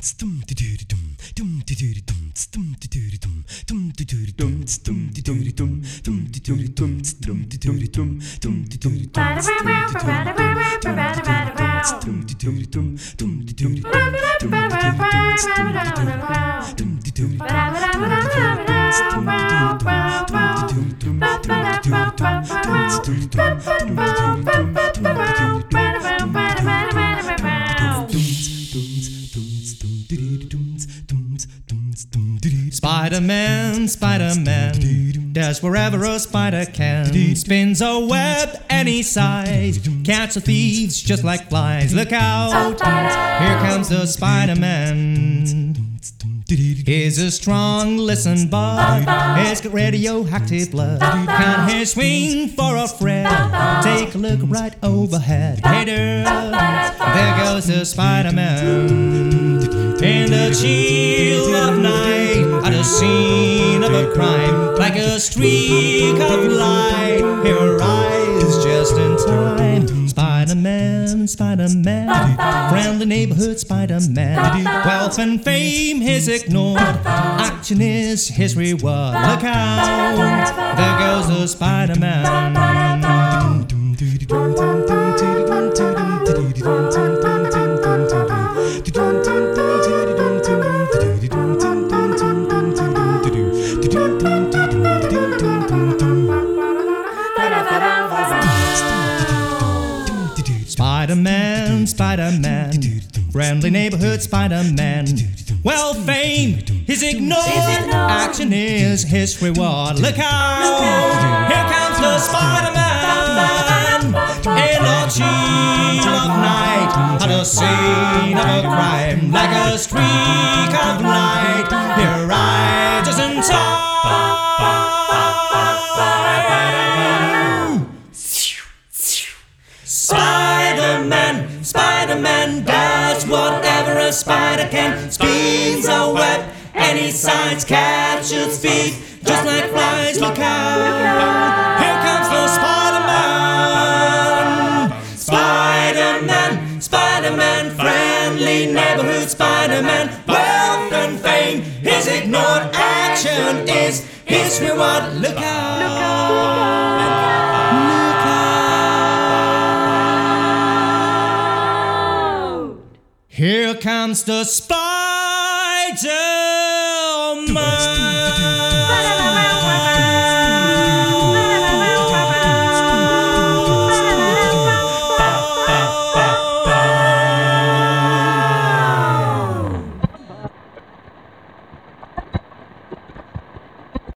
Spider-Man, Spider-Man, dash wherever a spider can. Spins a web any size, catch the thieves just like flies. Look out, here comes the Spider-Man. He's a strong, listen bud, he's got radioactive blood. Can't he swing for a friend? Take a look right overhead. Hey there goes the Spider-Man. In the chill of night, at the scene of a crime, like a streak of light, he arrives just in time. Spider-Man, Spider-Man, friendly neighborhood Spider-Man. Wealth and fame is ignored, action is his reward. Look out, there goes the Spider-Man. Spider-Man, Spider-Man, friendly neighborhood Spider-Man. Well, fame is ignored, action is his reward. Look out, here comes the Spider-Man. In the chill of night, at the scene of a crime, like a streak of light, he arrives just in time. Spider-Man, Spider-Man does whatever a spider can. Spins a web any size, catches thief just like flies. Look out, here comes the Spider-Man. Spider-Man, Spider-Man, friendly neighborhood Spider-Man. Wealth and fame is ignored, action is his reward. Look out, look out. Here comes the Spider-Man.